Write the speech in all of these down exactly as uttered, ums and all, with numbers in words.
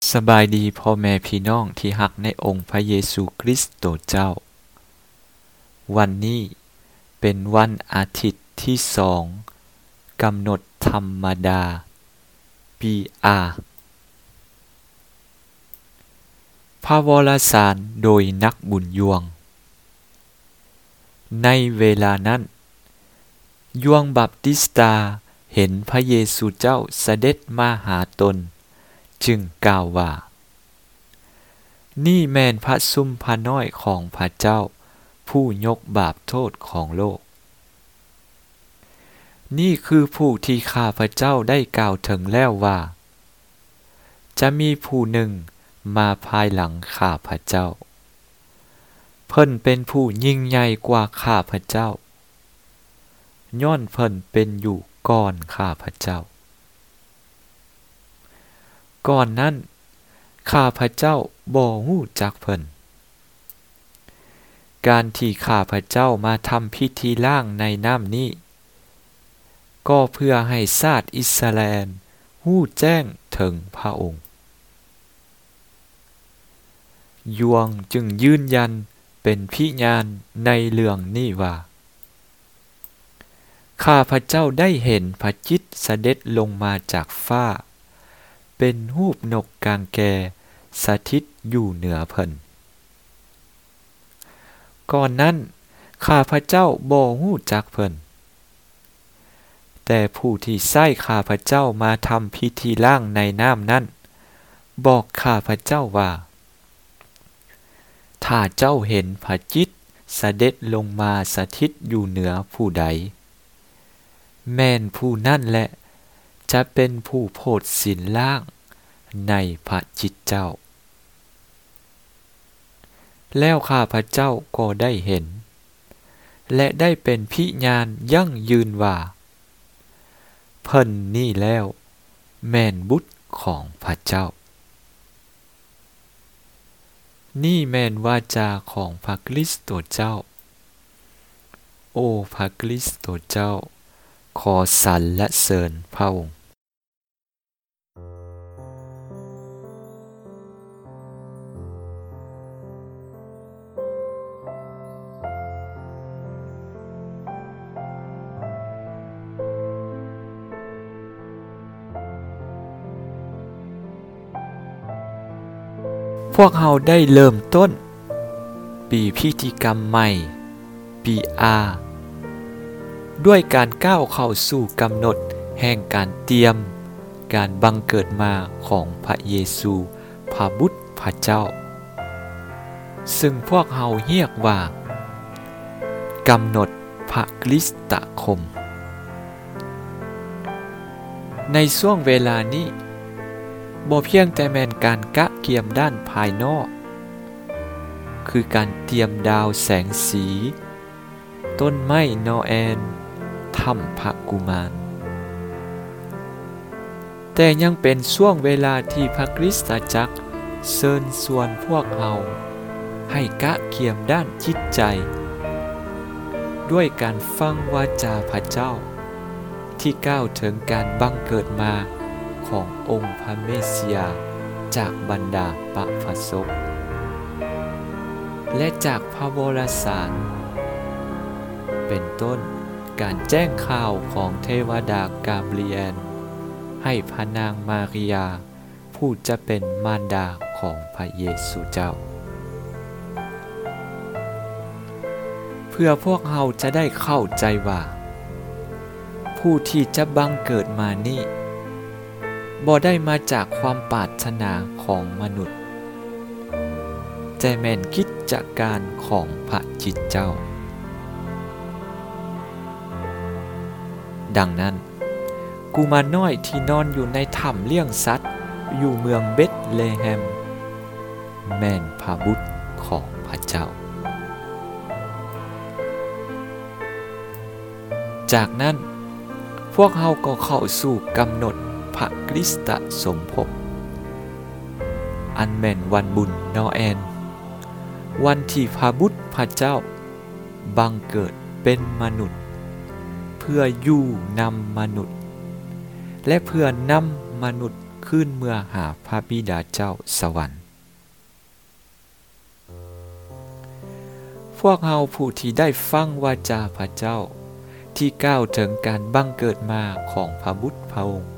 สบายดีพ่อแม่พี่น้องที่รักในองค์พระเยซูคริสต์เจ้าวันนี้เป็นวันอาทิตย์ที่สองกำหนดธรรมดาปีอาพระวรสารโดยนักบุญยวงในเวลานั้นยวงบัพติสตาเห็นพระเยซูเจ้าเสด็จมาหาตนจึงกล่าวว่านี่แม่นพระซุมพระน้อยของพระเจ้าผู้ยกบาปโทษของโลกนี่คือผู้ที่ข้าพระเจ้าได้กล่าวถึงแล้วว่าจะมีผู้หนึ่งมาภายหลังข้าพระเจ้าเพิ่นเป็นผู้ยิ่งใหญ่กว่าข้าพระเจ้าย้อนเพิ่นเป็นอยู่ก่อนข้าพระเจ้าก่อนนั้นข้าพระเจ้าบ่รู้จักเพิ่นการที่ข้าพระเจ้ามาทำพิธีล้างในน้ำนี้ก็เพื่อให้ชาติอิสราเอลรู้แจ้งถึงพระองค์ยวงจึงยืนยันเป็นพยานในเรื่องนี้ว่าข้าพระเจ้าได้เห็นพระจิตรเสด็จลงมาจากฟ้าเป็นรูปนกกางแกสถิตอยู่เหนือเพิ่นก่อนนั้นข้าพระเจ้าบ่รู้จักเพิ่นแต่ผู้ที่ใช้ข้าพระเจ้ามาทำพิธีล้างในน้ำนั้นบอกข้าพระเจ้าว่าถ้าเจ้าเห็นพระจิตรเสด็จลงมาสถิตอยู่เหนือผู้ใดแม่นผู้นั่นแหละจะเป็นผู้โพธิสินล้างในพระจิตเจ้าแล้วข้าพระเจ้าก็ได้เห็นและได้เป็นพยานยั่งยืนว่าเพิ่นนี่แล้วแม่นบุตรของพระเจ้านี่แม่นวาจาของพระคริสต์เจ้าโอ้พระคริสต์เจ้าขอสรรเสริญพระองค์พวกเราได้เริ่มต้นปีพิธีกรรมใหม่ปีอาด้วยการก้าวเข้าสู่กำหนดแห่งการเตรียมการบังเกิดมาของพระเยซูพระบุตรพระเจ้าซึ่งพวกเราเรียกว่ากำหนดพระคริสตคมในช่วงเวลานี้บ่เพียงแต่แม่นการกะเกียมด้านภายนอกคือการเตรียมดาวแสงสีต้นไม้นอแอนถ้ำพระกุมารแต่ยังเป็นช่วงเวลาที่พระคริสตจักรเชิญชวนพวกเราให้กะเกียมด้านจิตใจด้วยการฟังวาจาพระเจ้าที่กล่าวถึงการบังเกิดมาขององค์พระเมสสิยาจากบรรดาปะพสกและจากพระวรสารเป็นต้นการแจ้งข่าวของเทวดากาเบรียลให้พระนางมาริยาผู้จะเป็นมารดาของพระเยซูเจ้าเพื่อพวกเราจะได้เข้าใจว่าผู้ที่จะบังเกิดมานี้บ่ได้มาจากความปรารถนาของมนุษย์แต่แม่นกิจการของพระจิตเจ้าดังนั้นกุมารน้อยที่นอนอยู่ในถ้ำเลี้ยงสัตว์อยู่เมืองเบธเลเฮมแม่นพระบุตรของพระเจ้าจากนั้นพวกเราก็เข้าสู่กำหนดพระคริสตสมภพอันแม่นวันบุญนอแอนวันที่พระบุตรพระเจ้าบังเกิดเป็นมนุษย์เพื่ออยู่นำมนุษย์และเพื่อนำมนุษย์ขึ้นเมื่อหาพระบิดาเจ้าสวรรค์พวกเราผู้ที่ได้ฟังวาจาพระเจ้าที่กล่าวถึงการบังเกิดมาของพระบุตรพระองค์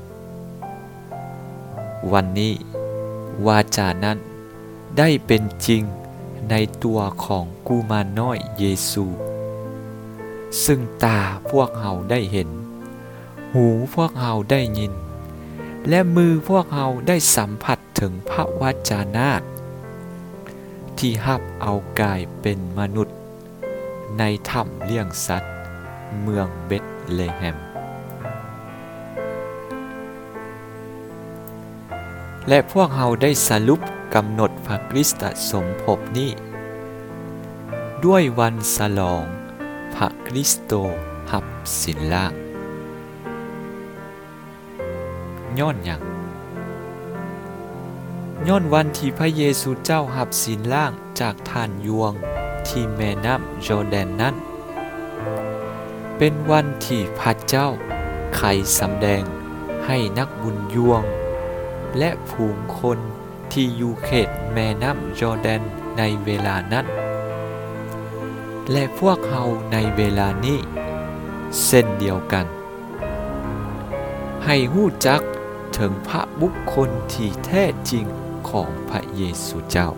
วันนี้วาจานั้นได้เป็นจริงในตัวของกุมารน้อยเยซูซึ่งตาพวกเราได้เห็นหูพวกเราได้ยินและมือพวกเราได้สัมผัสถึงพระวจนะที่รับเอากายเป็นมนุษย์ในถ้ำเลี้ยงสัตว์เมืองเบธเลเฮมและพวกเราได้สรุปกำหนดพระคริสตสมภพนี้ด้วยวันฉลองพระคริสโตรับสินล่างย้อนหยังย้อนวันที่พระเยซูเจ้ารับสินล่างจากท่านยวงที่แม่น้ำยอร์แดนนั้นเป็นวันที่พระเจ้าไขสำแดงให้นักบุญยวงและผูงคนที่อยู่เขตแม่น้ำยอร์แดนในเวลานั้นและพวกเราในเวลานี้เส้นเดียวกันให้รู้จักถึงพระบุคคลที่แท้จริงของพระเยซูเจ้า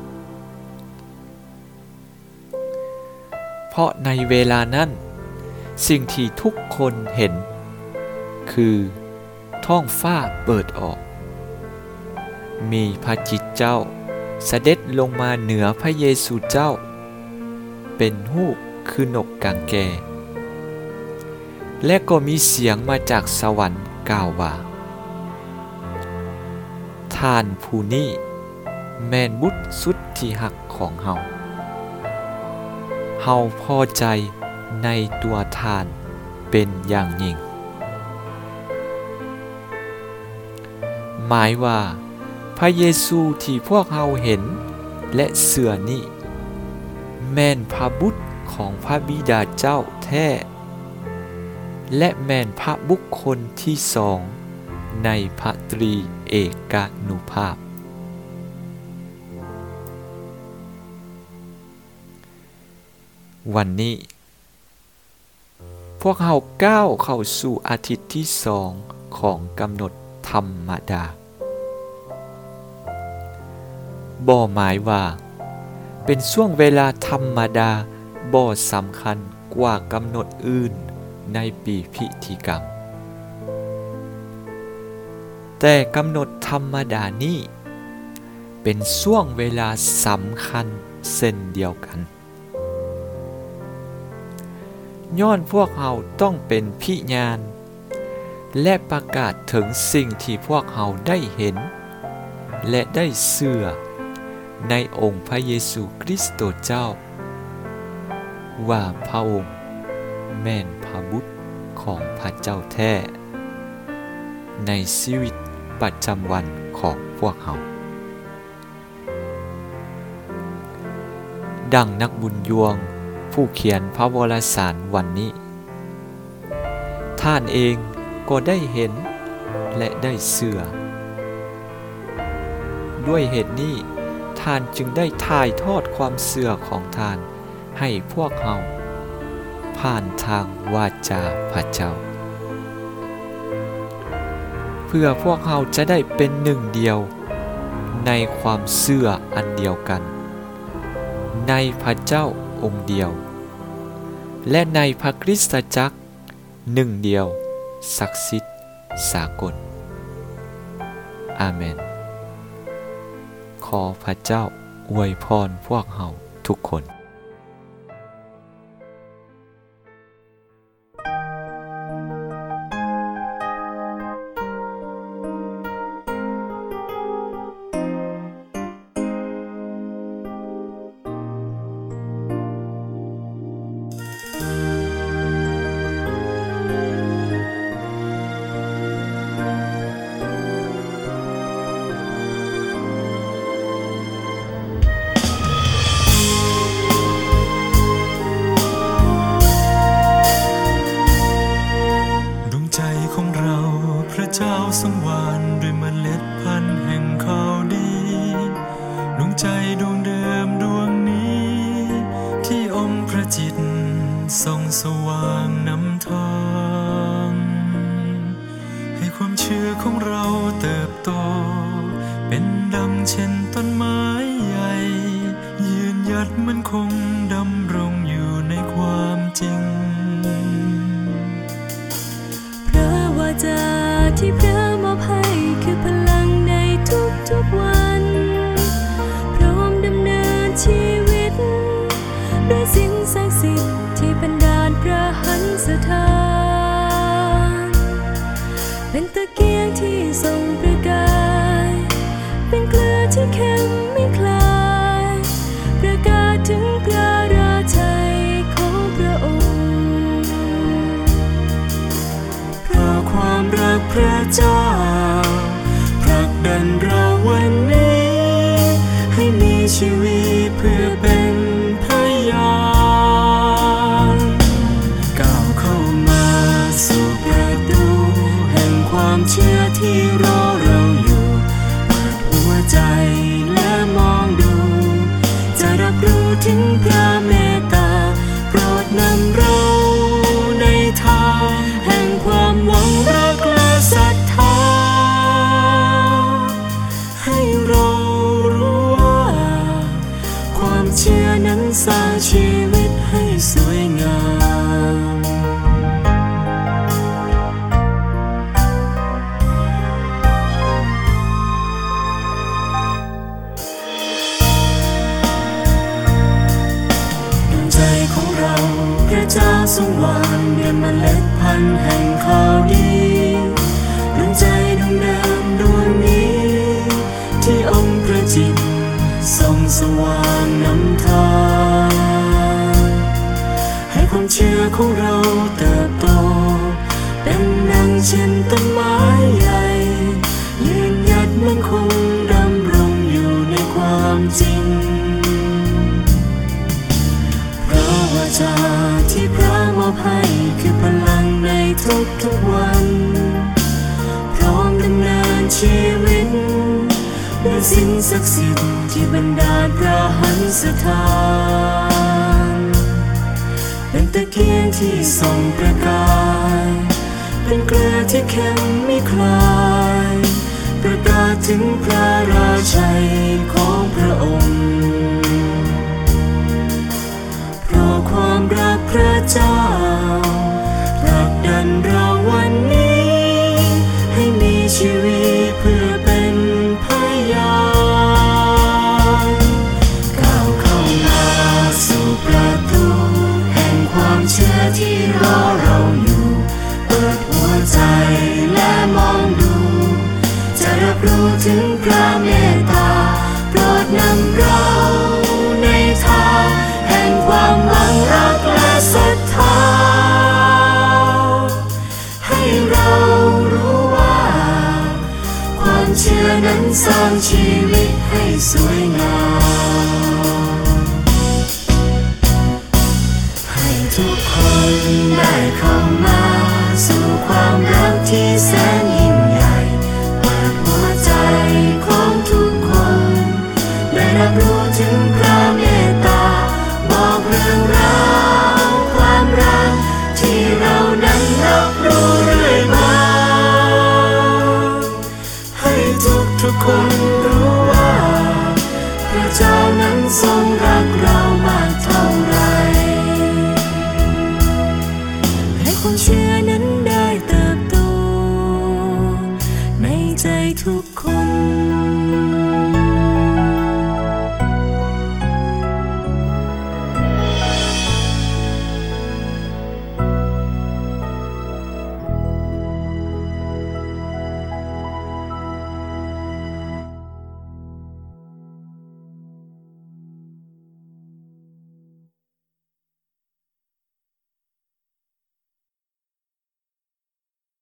เพราะในเวลานั้นสิ่งที่ทุกคนเห็นคือท้องฟ้าเปิดออกมีพระจิตเจ้าเสด็จลงมาเหนือพระเยซูเจ้าเป็นรูปคือนกกางแกและก็มีเสียงมาจากสวรรค์กล่าวว่าท่านผู้นี้แม่นบุตรสุดที่หักของเฮาเฮาพอใจในตัวท่านเป็นอย่างยิ่งหมายว่าพระเยซูที่พวกเราเห็นและเชื่อนี้แม่นพระบุตรของพระบิดาเจ้าแท้และแม่นพระบุคคลที่สองในพระตรีเอกานุภาพวันนี้พวกเราก้าวเข้าสู่อาทิตย์ที่สองของกำหนดธรรมดาบ่หมายว่าเป็นช่วงเวลาธรรมดาบ่สำคัญกว่ากำหนดอื่นในปีพิธีกรรมแต่กำหนดธรรมดานี้เป็นช่วงเวลาสำคัญเช่นเดียวกันย้อนพวกเราต้องเป็นพิญาณและประกาศถึงสิ่งที่พวกเราได้เห็นและได้เชื่อในองค์พระเยซูคริสต์เจ้าว่าพระองค์แม่นพระบุตรของพระเจ้าแท้ในชีวิตประจำวันของพวกเราดังนักบุญยวงผู้เขียนพระวารสารวันนี้ท่านเองก็ได้เห็นและได้เชื่อด้วยเหตุนี้ท่านจึงได้ถ่ายทอดความเชื่อของท่านให้พวกเราผ่านทางวาจาพระเจ้าเพื่อพวกเราจะได้เป็นหนึ่งเดียวในความเชื่ออันเดียวกันในพระเจ้าองค์เดียวและในพระคริสตจักรหนึ่งเดียวศักดิ์สิทธิ์สากลอาเมนขอพระเจ้าอวยพรพวกเราทุกคนใจดวงเดิมดวงนี้ที่องค์พระจิตรทรงสว่างนำทางให้ความเชื่อของเราเติบโตเป็นดังเช่นต้นไม้ใหญ่ยืนหยัดมั่นคงดำรงอยู่ในความจริงพระวาจาที่พระมอบให้คือพลังในทุกๆวันพร้อมดำเนินชีวิตด้วยสิ่งศักดิ์สิทธิ์ที่บันดาลพระหันสถานเป็นตะเกียงที่ส่องประกายเป็นเกลือที่เค็มไม่คลายประกาศถึงพระราชัยของพระองค์เพราะความรักพระเจ้าผลักดันเราวันนี้ให้มีชีวิตเพื่อเป็นพยานก้าวเข้ามาสู่ประตูแห่งความเชื่อที่รอเราอยู่เปิดหัวใจและมองดูจะรับรู้ถึงพระเมตตาโปรดนำเราในทางแห่งความหวังรักและศรัทธาให้เรารู้ว่าความเชื่อนั้นสร้างชีวิตให้สวยงามใจของเราพระเจ้าทรงหว่านด้วยเมล็ดพันธุ์แห่งข่าวดีดวงใจดวงเดิมดวงนี้ที่องค์พระจิตรทรงสว่างนำทางให้ความเชื่อของเราเติบโตเป็นดังเช่นต้นไม้ใหญ่ยืนหยัดมั่นคงดำรงอยู่ในความจริงพระวาจาที่พระมอบให้คือพลังในทุกๆวันพร้อมดำเนินชีวิตด้วยสิ่งศักดิ์สิทธิ์ที่บันดาลพระหันสถานเป็นตะเกียงที่ส่องประกายเป็นเกลือที่เค็มไม่คลายประกาศถึงพระราชัยของพระองค์เพราะความรักพระเจ้าผลักดันเราวันนี้ให้มีชีวิตเพื่อเป็นพยานก้าวเข้ามาสู่ประตูแห่งความเชื่อที่รอเราอยู่เปิดหัวใจและมองดูจะรับรู้ถึงพระเมตตาโปรดนำเราในทางแห่งความหวังรักและศรัทธาให้เรารู้ว่าความเชื่อนั้นสร้างชีวิตให้สวยงามให้ทุกคนได้เข้ามาสู่ความรักที่แสนยิ่งใหญ่เปิดหัวใจของทุกคนได้รับรู้ถึงพระเมตตาบอกเรื่องราวความรักที่เรานั้นรับรู้เรื่อยมาให้ทุกทุกคนรู้ว่าพระเจ้านั้นทรงรักเรามากเท่าไรให้ความเชื่อนั้นได้เติบโตในใจทุกคน